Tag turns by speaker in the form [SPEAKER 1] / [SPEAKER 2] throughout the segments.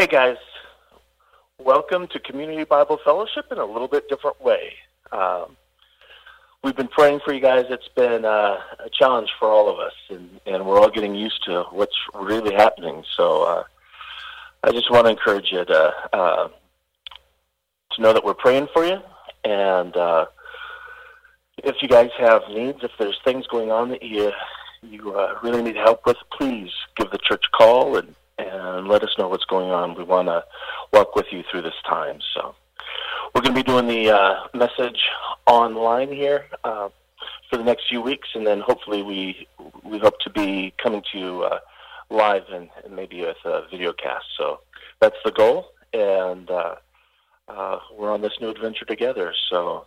[SPEAKER 1] Hey guys, welcome to Community Bible Fellowship in a little bit different way. We've been praying for you guys. It's been a challenge for all of us, and we're all getting used to what's really happening. So I just want to encourage you to know that we're praying for you, and if you guys have needs, if there's things going on that you really need help with, please give the church a call and let us know what's going on. We want to walk with you through this time. So we're going to be doing the message online here for the next few weeks, and then hopefully we hope to be coming to you live and maybe with a video cast. So that's the goal, and we're on this new adventure together. So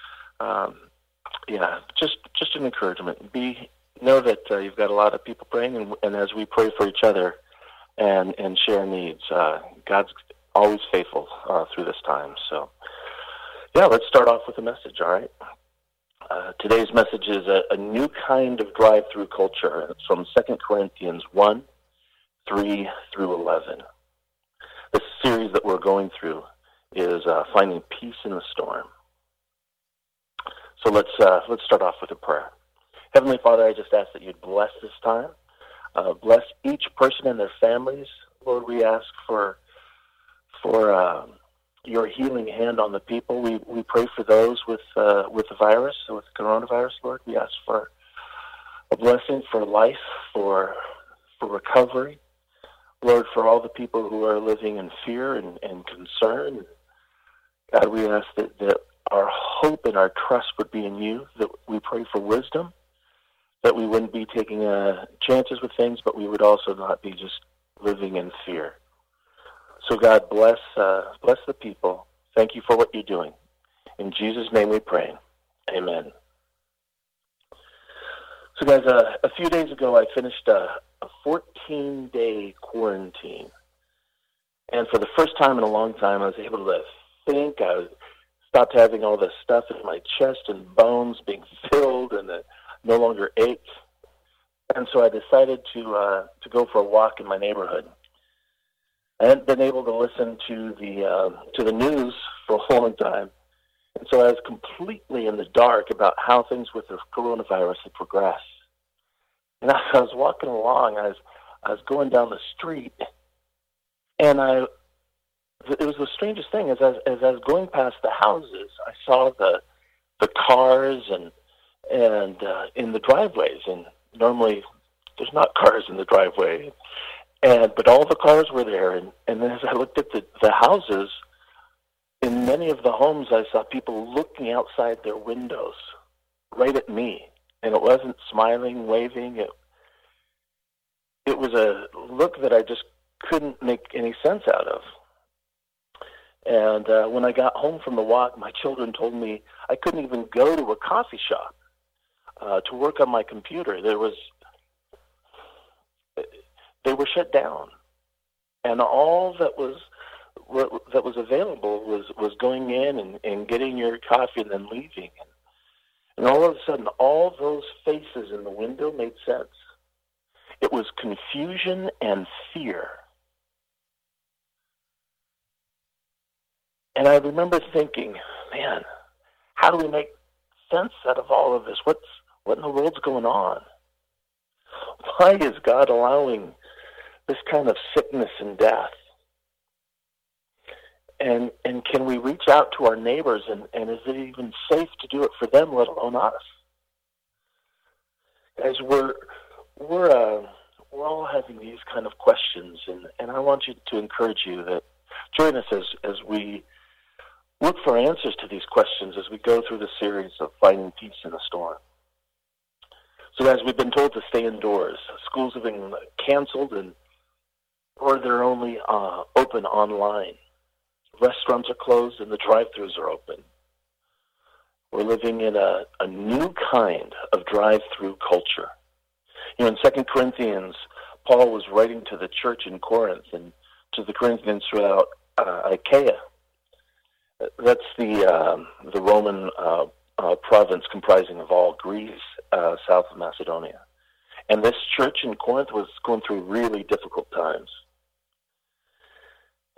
[SPEAKER 1] just an encouragement. Know that you've got a lot of people praying, and as we pray for each other and share needs, God's always faithful through this time. So, let's start off with a message, all right? Today's message is a new kind of drive-through culture. It's from 2 Corinthians 1, 3 through 11. This series that we're going through is finding peace in the storm. So let's start off with a prayer. Heavenly Father, I just ask that you'd bless this time. Bless each person and their families. Lord, we ask for your healing hand on the people. We pray for those with the virus, with coronavirus, Lord. We ask for a blessing for life, for recovery. Lord, for all the people who are living in fear and concern. God, we ask that our hope and our trust would be in you, that we pray for wisdom, that we wouldn't be taking chances with things, but we would also not be just living in fear. So God, bless the people. Thank you for what you're doing. In Jesus' name we pray. Amen. So guys, a few days ago I finished a 14-day quarantine. And for the first time in a long time, I was able to think. I stopped having all this stuff in my chest and bones being filled, and no longer ached. And so I decided to go for a walk in my neighborhood. I hadn't been able to listen to the news for a long time, and so I was completely in the dark about how things with the coronavirus had progressed. And as I was walking along, I was going down the street, and it was the strangest thing. As I was going past the houses, I saw the cars and in the driveways, and normally there's not cars in the driveway, but all the cars were there, and then as I looked at the houses, in many of the homes I saw people looking outside their windows right at me, and it wasn't smiling, waving. It was a look that I just couldn't make any sense out of. And when I got home from the walk, my children told me I couldn't even go to a coffee shop to work on my computer. They were shut down, and all that was available was going in and getting your coffee and then leaving. And all of a sudden, all those faces in the window made sense. It was confusion and fear. And I remember thinking, man, how do we make sense out of all of this? What in the world's going on? Why is God allowing this kind of sickness and death? And can we reach out to our neighbors, and is it even safe to do it for them, let alone us? As we're all having these kind of questions, and I want you to encourage you that join us as we look for answers to these questions as we go through the series of Finding Peace in the Storm. So guys, we've been told to stay indoors. Schools have been canceled or they're only open online. Restaurants are closed and the drive-thrus are open. We're living in a new kind of drive-through culture. In 2 Corinthians, Paul was writing to the church in Corinth and to the Corinthians throughout Achaia. That's the Roman province comprising of all Greece, south of Macedonia. And this church in Corinth was going through really difficult times.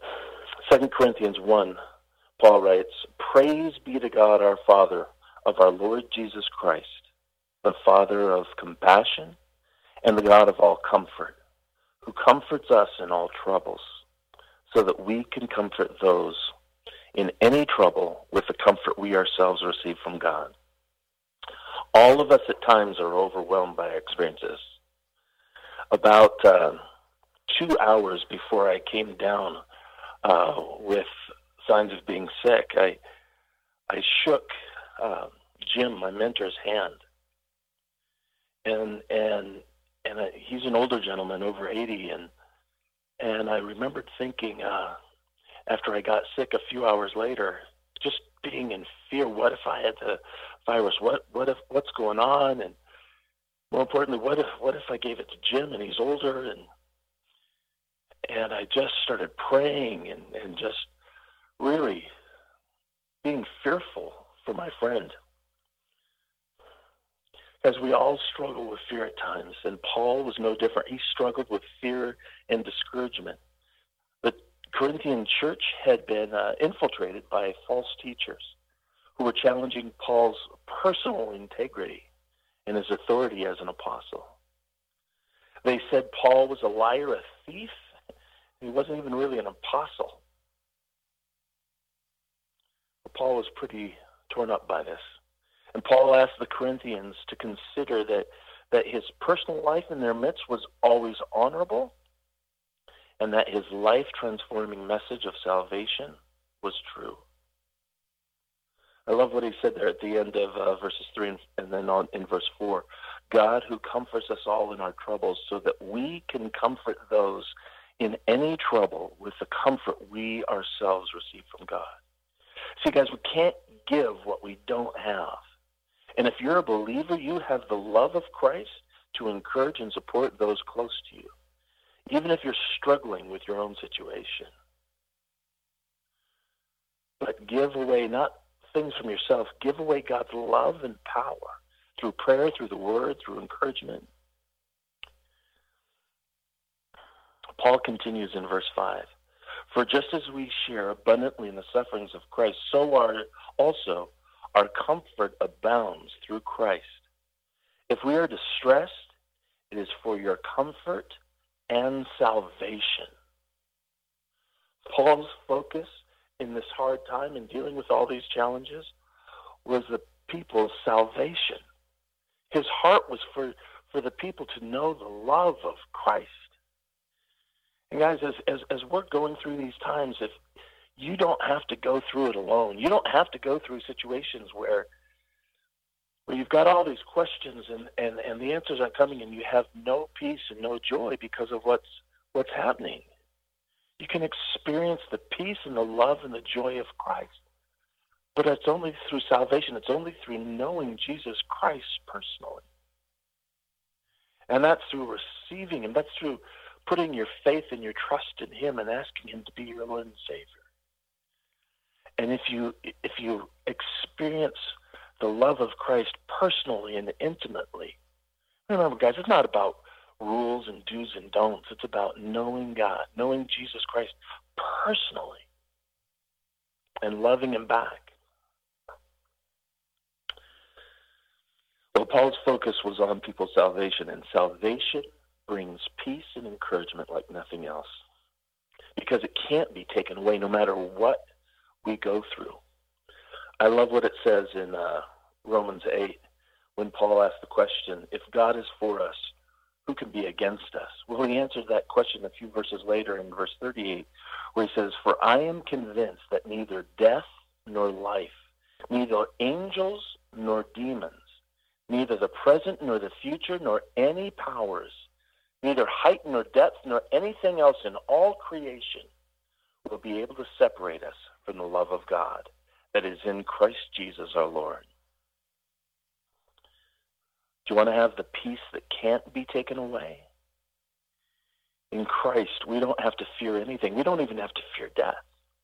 [SPEAKER 1] 2 Corinthians 1, Paul writes, "Praise be to God our Father of our Lord Jesus Christ, the Father of compassion and the God of all comfort, who comforts us in all troubles, so that we can comfort those in any trouble with the comfort we ourselves receive from God." All of us at times are overwhelmed by our experiences. About 2 hours before I came down with signs of being sick, I shook Jim, my mentor's hand, and he's an older gentleman, over 80, and I remembered thinking after I got sick a few hours later, just being in fear. What if I had the virus? What's going on? And more importantly, what if I gave it to Jim and he's older? And I just started praying and just really being fearful for my friend. As we all struggle with fear at times, and Paul was no different. He struggled with fear and discouragement. The Corinthian church had been infiltrated by false teachers who were challenging Paul's personal integrity and his authority as an apostle. They said Paul was a liar, a thief. He wasn't even really an apostle. But Paul was pretty torn up by this. And Paul asked the Corinthians to consider that his personal life in their midst was always honorable, and that his life-transforming message of salvation was true. I love what he said there at the end of verses 3 and then on in verse 4. God who comforts us all in our troubles, so that we can comfort those in any trouble with the comfort we ourselves receive from God. See, guys, we can't give what we don't have. And if you're a believer, you have the love of Christ to encourage and support those close to you, even if you're struggling with your own situation. But give away not things from yourself. Give away God's love and power through prayer, through the word, through encouragement. Paul continues in verse 5. "For just as we share abundantly in the sufferings of Christ, so also our comfort abounds through Christ. If we are distressed, it is for your comfort and salvation." Paul's focus in this hard time in dealing with all these challenges was the people's salvation. His heart was for the people to know the love of Christ. And guys, as we're going through these times, if you don't have to go through it alone. You don't have to go through situations where you've got all these questions and the answers aren't coming and you have no peace and no joy because of what's happening. You can experience the peace and the love and the joy of Christ. But it's only through salvation. It's only through knowing Jesus Christ personally. And that's through receiving Him. That's through putting your faith and your trust in Him and asking Him to be your Lord and Savior. And if you experience the love of Christ personally and intimately, remember, guys, it's not about rules and do's and don'ts. It's about knowing God, knowing Jesus Christ personally, and loving Him back. Well, Paul's focus was on people's salvation, and salvation brings peace and encouragement like nothing else, because it can't be taken away no matter what we go through. I love what it says in Romans 8 when Paul asked the question, if God is for us, who can be against us? Well, he answers that question a few verses later in verse 38, where he says, "For I am convinced that neither death nor life, neither angels nor demons, neither the present nor the future, nor any powers, neither height nor depth, nor anything else in all creation will be able to separate us from the love of God that is in Christ Jesus our Lord." Do you want to have the peace that can't be taken away? In Christ, we don't have to fear anything. We don't even have to fear death.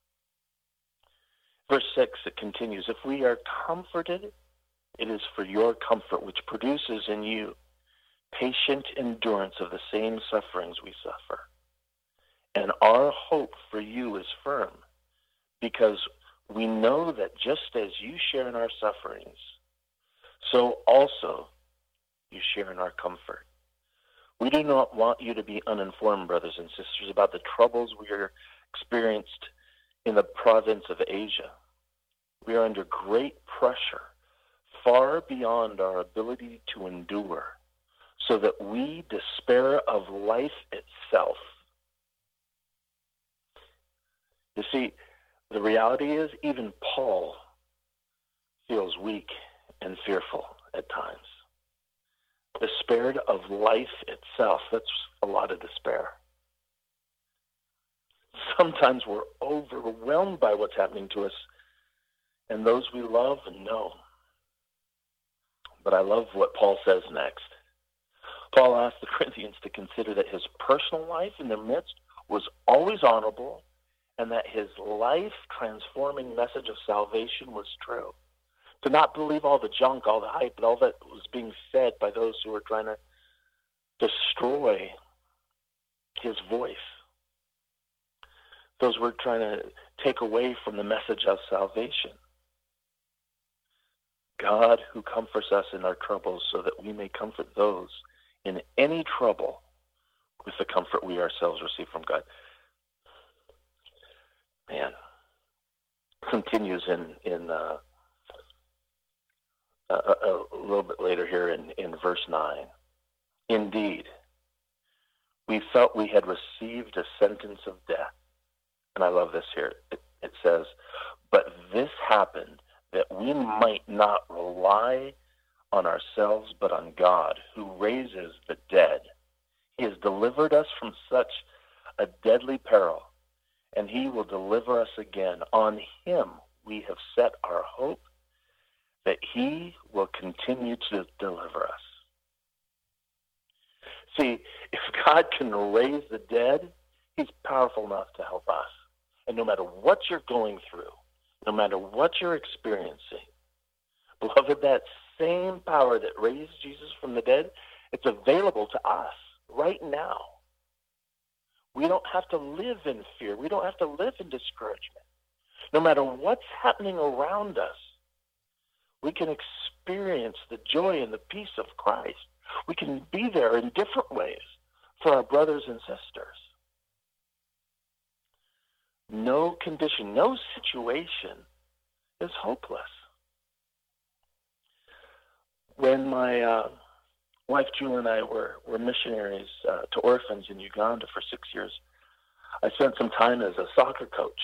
[SPEAKER 1] Verse 6, it continues, "If we are comforted, it is for your comfort, which produces in you patient endurance of the same sufferings we suffer. And our hope for you is firm, because we know that just as you share in our sufferings, so also you share in our comfort. We do not want you to be uninformed, brothers and sisters, about the troubles we are experienced in the province of Asia. We are under great pressure, far beyond our ability to endure, so that we despair of life itself. You see, the reality is even Paul feels weak and fearful at times. Despaired of life itself. That's a lot of despair. Sometimes we're overwhelmed by what's happening to us and those we love and know. But I love what Paul says next. Paul asked the Corinthians to consider that his personal life in their midst was always honorable and that his life-transforming message of salvation was true. To not believe all the junk, all the hype, and all that was being said by those who were trying to destroy his voice. Those who were trying to take away from the message of salvation. God who comforts us in our troubles so that we may comfort those in any trouble with the comfort we ourselves receive from God. Man, continues in a little bit later here in verse 9. Indeed, we felt we had received a sentence of death. And I love this here. It says, but this happened that we might not rely on ourselves, but on God, who raises the dead. He has delivered us from such a deadly peril, and he will deliver us again. On him we have set our hope that he will continue to deliver us. See, if God can raise the dead, he's powerful enough to help us. And no matter what you're going through, no matter what you're experiencing, beloved, that same power that raised Jesus from the dead, it's available to us right now. We don't have to live in fear. We don't have to live in discouragement. No matter what's happening around us, we can experience the joy and the peace of Christ. We can be there in different ways for our brothers and sisters. No condition, no situation is hopeless. When my wife Julie and I were missionaries to orphans in Uganda for 6 years, I spent some time as a soccer coach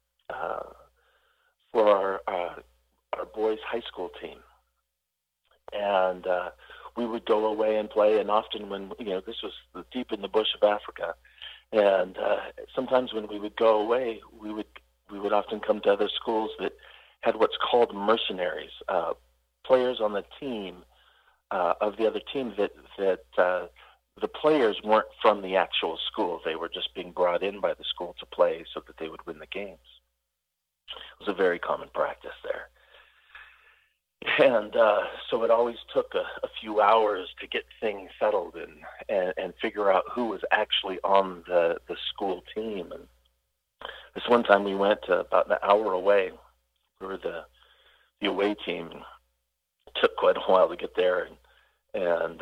[SPEAKER 1] for our boys' high school team. And we would go away and play, and often when, this was deep in the bush of Africa, and sometimes when we would go away, we would often come to other schools that had what's called mercenaries, players on the team, of the other team that the players weren't from the actual school. They were just being brought in by the school to play so that they would win the games. It was a very common practice there. And so it always took a few hours to get things settled and figure out who was actually on the school team. And this one time we went about an hour away. We were the away team. It took quite a while to get there. And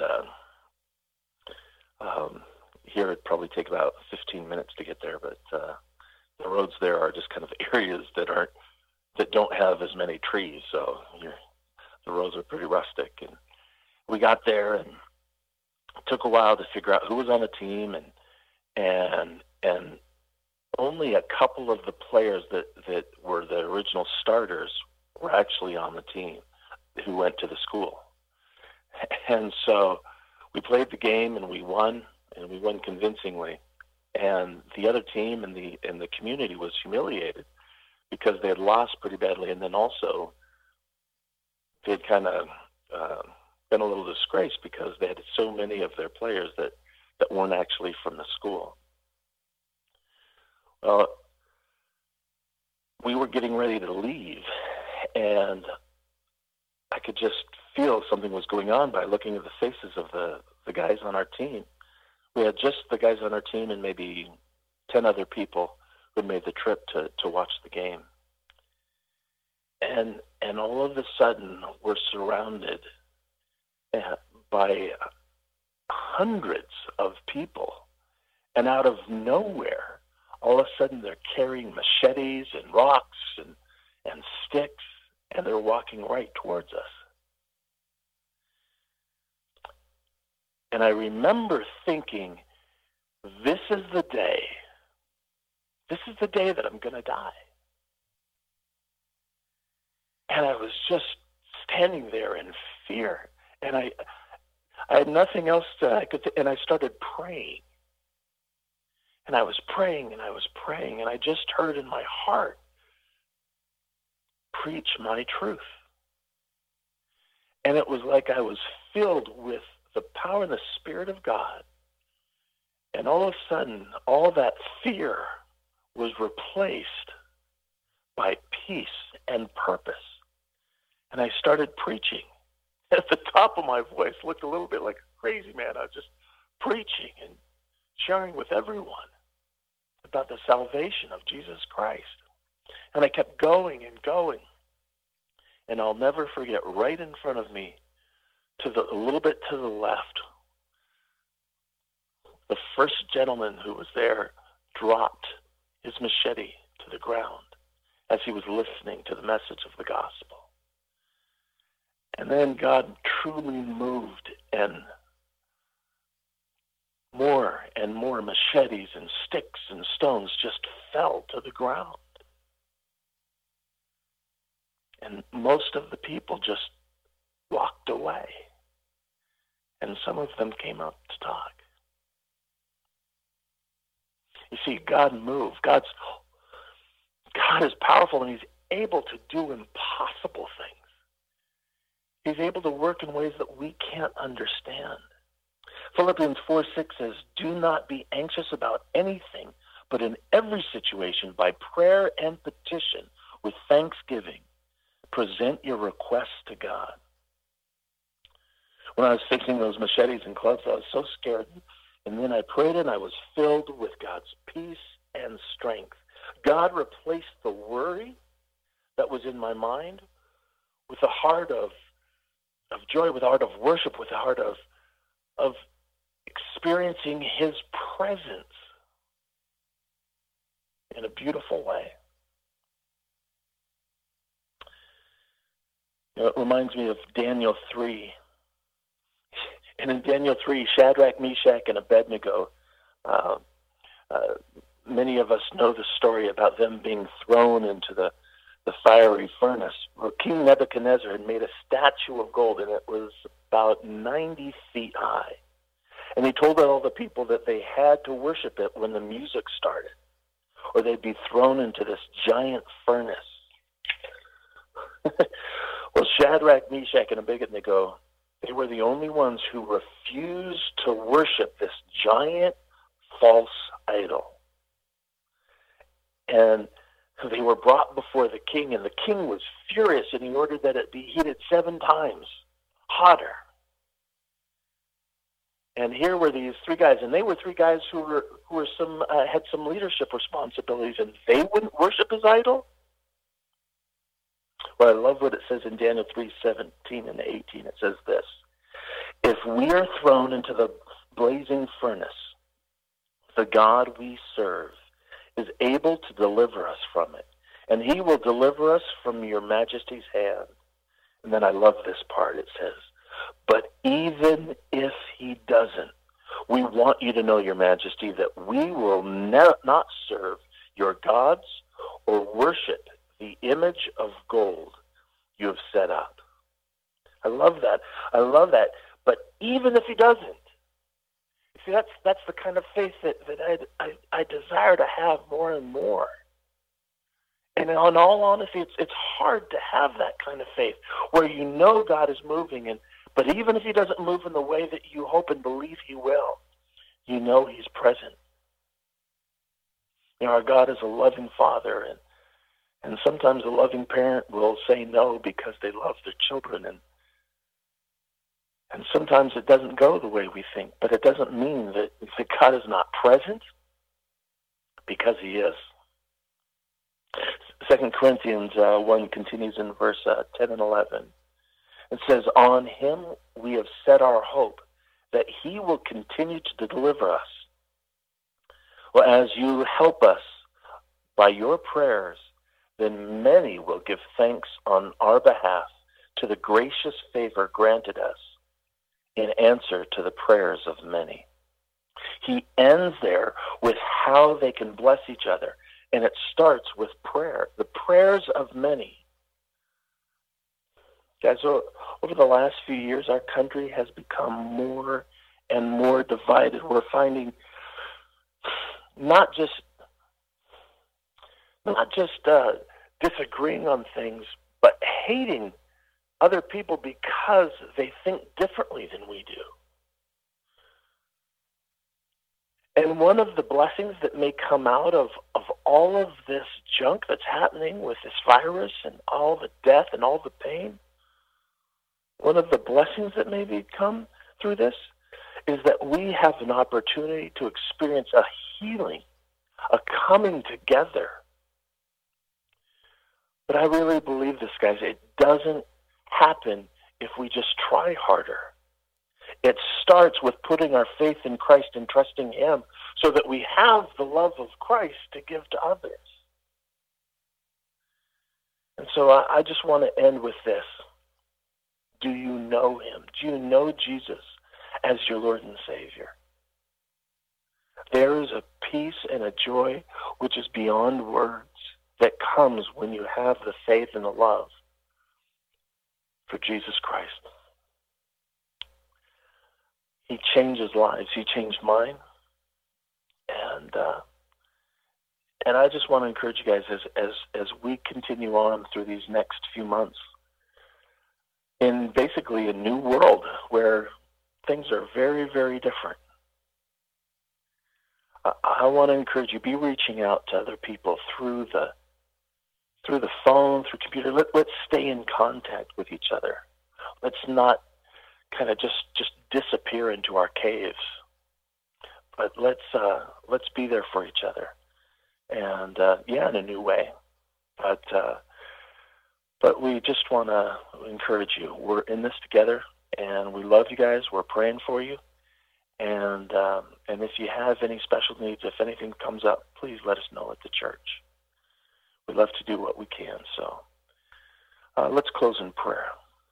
[SPEAKER 1] here it'd probably take about 15 minutes to get there. But the roads there are just kind of areas that don't have as many trees. So the roads are pretty rustic, and we got there, and it took a while to figure out who was on the team, and only a couple of the players that were the original starters were actually on the team who went to the school. And so we played the game, and we won convincingly. And the other team and the community was humiliated because they had lost pretty badly, and then also they had kind of been a little disgraced because they had so many of their players that weren't actually from the school. Well, we were getting ready to leave, and I could just feel something was going on by looking at the faces of the guys on our team. We had just the guys on our team and maybe 10 other people who made the trip to watch the game. And all of a sudden, we're surrounded by hundreds of people. And out of nowhere, all of a sudden, they're carrying machetes and rocks and sticks, and they're walking right towards us. And I remember thinking, this is the day. This is the day that I'm going to die. And I was just standing there in fear. And I had nothing else that I could and I started praying. And I was praying, and I was praying, and I just heard in my heart, preach my truth. And it was like I was filled with the power and the Spirit of God. And all of a sudden, all that fear was replaced by peace and purpose. And I started preaching. At the top of my voice, looked a little bit like a crazy man. I was just preaching and sharing with everyone about the salvation of Jesus Christ. And I kept going and going. And I'll never forget, right in front of me, a little bit to the left, the first gentleman who was there dropped his machete to the ground as he was listening to the message of the gospel. And then God truly moved, and more machetes and sticks and stones just fell to the ground. And most of the people just walked away. And some of them came up to talk. You see, God moved. God is powerful, and he's able to do impossible things. He's able to work in ways that we can't understand. Philippians 4:6 says, do not be anxious about anything, but in every situation, by prayer and petition, with thanksgiving, present your requests to God. When I was fixing those machetes and clubs, I was so scared. And then I prayed, and I was filled with God's peace and strength. God replaced the worry that was in my mind with a heart of joy, with a heart of worship, with a heart of experiencing his presence in a beautiful way. It reminds me of Daniel 3. And in Daniel 3, Shadrach, Meshach, and Abednego, many of us know the story about them being thrown into the fiery furnace, where King Nebuchadnezzar had made a statue of gold, and it was about 90 feet high. And he told all the people that they had to worship it when the music started, or they'd be thrown into this giant furnace. Well, Shadrach, Meshach, and Abednego, they were the only ones who refused to worship this giant false idol. And they were brought before the king, and the king was furious, and he ordered that it be heated 7 times hotter. And here were these 3 guys, and they were 3 guys who had some leadership responsibilities, and they wouldn't worship his idol? Well, I love what it says in Daniel 3:17 and 18. It says this: if we are thrown into the blazing furnace, the God we serve is able to deliver us from it, and he will deliver us from your majesty's hand. And then I love this part. It says, but even if he doesn't, we want you to know, your majesty, that we will not serve your gods or worship the image of gold you have set up. I love that. I love that. But even if he doesn't, see, that's the kind of faith that I desire to have more and more. And in all honesty, it's hard to have that kind of faith where you know God is moving, but even if he doesn't move in the way that you hope and believe he will, you know he's present. You know, our God is a loving Father, and sometimes a loving parent will say no because they love their children, and sometimes it doesn't go the way we think, but it doesn't mean that God is not present, because he is. 2 Corinthians 1 continues in verse 10 and 11. It says, "On him we have set our hope, that he will continue to deliver us. Well, as you help us by your prayers, then many will give thanks on our behalf to the gracious favor granted us in answer to the prayers of many." He ends there with how they can bless each other, and it starts with prayer, the prayers of many. Guys, over the last few years, our country has become more and more divided. We're finding not just disagreeing on things, but hating other people because they think differently than we do. And one of the blessings that may come out of all of this junk that's happening with this virus and all the death and all the pain, one of the blessings that may come through this is that we have an opportunity to experience a healing, a coming together. But I really believe this, guys. It doesn't happen if we just try harder. It starts with putting our faith in Christ and trusting him so that we have the love of Christ to give to others. And so I just want to end with this. Do you know him? Do you know Jesus as your Lord and Savior? There is a peace and a joy which is beyond words that comes when you have the faith and the love for Jesus Christ. He changes lives. He changed mine. And I just want to encourage you guys as we continue on through these next few months in basically a new world where things are very, very different. I want to encourage you, be reaching out to other people through the phone, through computer. Let's stay in contact with each other. Let's not kind of just disappear into our caves, but let's be there for each other, and in a new way. But we just want to encourage you. We're in this together, and we love you guys. We're praying for you, and if you have any special needs, if anything comes up, please let us know at the church. We'd love to do what we can. So let's close in prayer.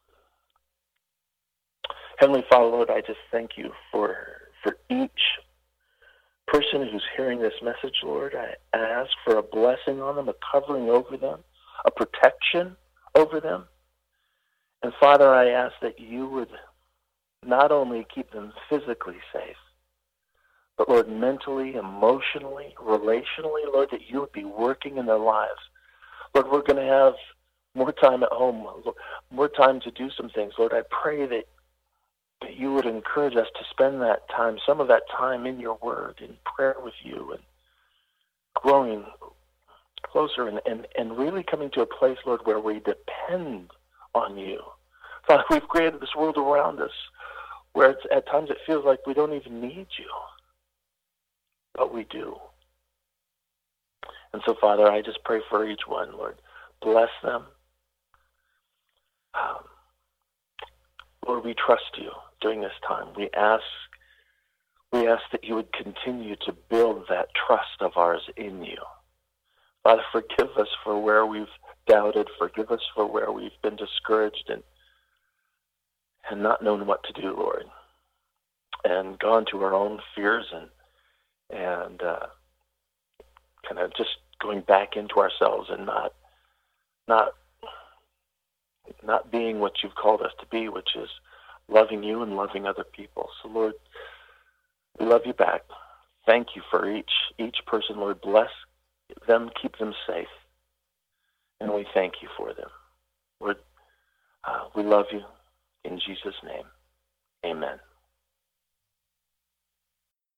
[SPEAKER 1] Heavenly Father, Lord, I just thank you for each person who's hearing this message, Lord. I ask for a blessing on them, a covering over them, a protection over them. And Father, I ask that you would not only keep them physically safe, but Lord, mentally, emotionally, relationally, Lord, that you would be working in their lives. Lord, we're going to have more time at home, more time to do some things. Lord, I pray that you would encourage us to spend that time, some of that time in your word, in prayer with you, and growing closer and really coming to a place, Lord, where we depend on you. Father, we've created this world around us where at times it feels like we don't even need you, but we do. And so, Father, I just pray for each one, Lord. Bless them. Lord, we trust you during this time. We ask that you would continue to build that trust of ours in you. Father, forgive us for where we've doubted. Forgive us for where we've been discouraged and not known what to do, Lord, and gone to our own fears and kind of just going back into ourselves and not being what you've called us to be, which is loving you and loving other people. So, Lord, we love you back. Thank you for each person, Lord. Bless them, keep them safe, and we thank you for them. Lord, we love you. In Jesus' name, amen.